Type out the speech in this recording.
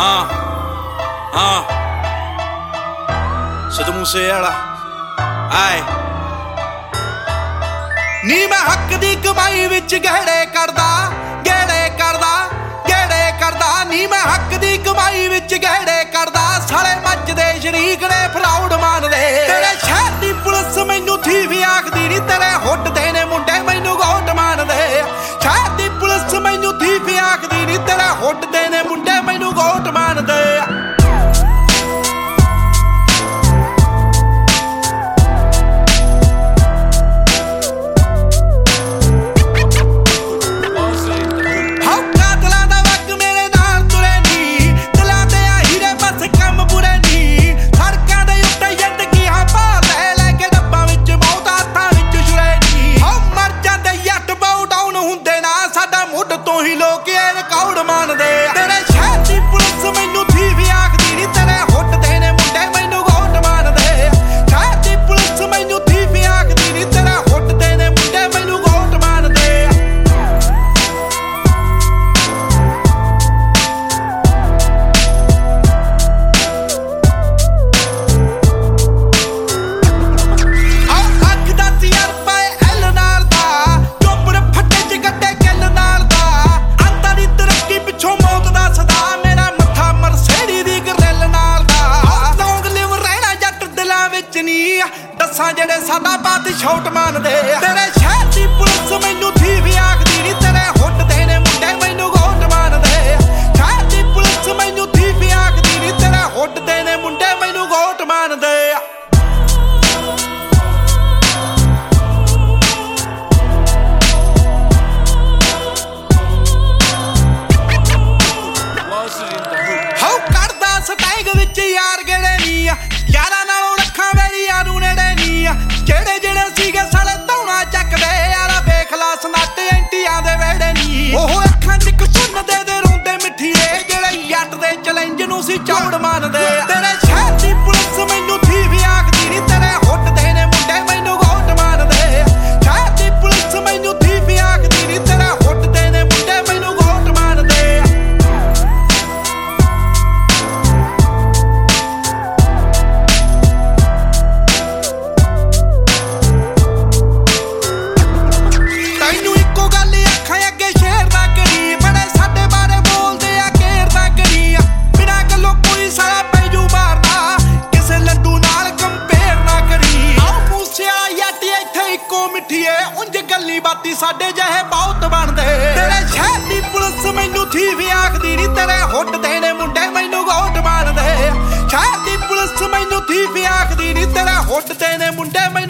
ਸਿੱਧੂ ਮੂਸੇਵਾਲਾ ਆਏ ਨੀ ਮੈਂ ਹੱਕ ਦੀ ਕਮਾਈ ਵਿੱਚ ਗਹਿੜੇ ਕਰਦਾ ਨੀ ਮੈਂ ਹੱਕ ਦੀ ਕਮਾਈ ਵਿੱਚ ਗਹਿੜੇ ਕਰਦਾ ਸਾਲੇ ਮੱਚਦੇ ਸ਼ਰੀਕ ਨੇ ਫਰਾਉਡ ਮੰਨਦੇ ਤੇਰੇ ਸ਼ਹਿਰ ਦੀ ਪੁਲਿਸ ਮੈਨੂੰ ਥੀਵ ਆਖਦੀ ਨੀ ਤੇਰੇ ਹੁੱਟ ਦੇ ਨੇ ਮੁੰਡੇ ਮੈਨੂੰ ਗੋਟ ਮੰਨਦੇ ਸ਼ਹਿਰ ਦੀ ਪੁਲਿਸ ਮੈਨੂੰ ਥੀਵ ਆਖਦੀ ਨੀ ਤੇਰੇ ਹੁੱਟ ਦੇ ਨੇ ਮੁੰਡੇ ਮੈਨੂੰ ਗੋਟ ਮੰਨਦੇ ਦੱਸਾਂ ਜਿਹੜੇ ਸਾਡਾ ਬਾਤ ਛੋਟ ਮੰਨਦੇ ਤੇਰੇ ਸ਼ਹਿਰ ਦੀ ਪੁਲਿਸ ਮੈਨੂੰ ਥੀਵ ਆਖਦੀ ਨੀ ਤੇਰੇ ਹੁੱਟ ਦੇ ਨੇ ਮੁੰਡੇ ਮੈਨੂੰ ਗੋਟ ਮੰਨਦੇ ਸ਼ਹਿਰ ਦੀ ਪੁਲਿਸ ਮੈਨੂੰ ਥੀਵ ਆਖਦੀ ਨੀ ਤੇਰੇ ਹੁੱਟ ਦੇ ਨੇ ਮੁੰਡੇ ਮੈਨੂੰ ਗੋਟ ਮੰਨਦੇ ਹਉ ਕੱਢਦਾ ਸਟੈਂਗ ਵਿੱਚ ਯਾਰ ਗੇੜੇ ਨੀ ਯਾਰਾਂ ਨਾਲੋਂ ਰੱਖਾਂ ਵੇਲੀਆਂ ਨੂੰ ਨੇੜੇ ਨੀ ਜਿਹੜੇ ਜਿਹੜੇ ਸੀਗੇ ਸਾਲੇ ਧੌਣਾ ਚੱਕਦੇ ਯਾਰਾ ਵੇਖ ਲਾ ਸਨੱਟ ਐਂਟੀਆਂ ਦੇ ਵੇੜੇ ਨੀ ਉਹ ਅੱਖਾਂ ਚ ਇੱਕ ਸੁਣਦੇ ਦੇ ਰੋਂਦੇ ਮਿੱਠੀਏ ਜਿਹੜੇ ਜੱਟ ਦੇ ਚੈਲੰਜ ਨੂੰ ਸੀ ਚੌੜ ਮੰਨਦੇ ਤੇਰੇ ਸ਼ਹਿਰ ਦੀ ਪੁਲਿਸ ਮੈਨੂੰ ਥੀਵ ਆਖਦੀ ਨੀ ਤੇਰੇ ਹੁੱਟ ਦੇ ਨੇ ਮੁੰਡੇ ਮੈਨੂੰ ਗੋਟ ਮੰਨਦੇ ਸ਼ਹਿਰ ਦੀ ਪੁਲਿਸ ਮੈਨੂੰ ਥੀਵ ਆਖਦੀ ਨੀ ਤੇਰੇ ਹੁੱਟ ਦੇ ਨੇ ਮੁੰਡੇ ਮੈਨੂੰ ਗੋਟ ਮੰਨਦੇ ਬਾਤੀ ਸਾਡੇ ਜਿਹੇ ਬਹੁਤ ਬਣਦੇ ਤੇਰੇ ਸ਼ਹਿਰ ਦੀ ਪੁਲਿਸ ਮੈਨੂੰ ਥੀਵ ਆਖਦੀ ਨੀ ਤੇਰੇ ਹੁੱਟ ਦੇ ਨੇ ਮੁੰਡੇ ਮੈਨੂੰ ਗੋਟ ਮੰਨਦੇ ਸ਼ਹਿਰ ਦੀ ਪੁਲਿਸ ਮੈਨੂੰ ਥੀਵ ਆਖਦੀ ਨੀ ਤੇਰੇ ਹੁੱਟ ਦੇ ਨੇ ਮੁੰਡੇ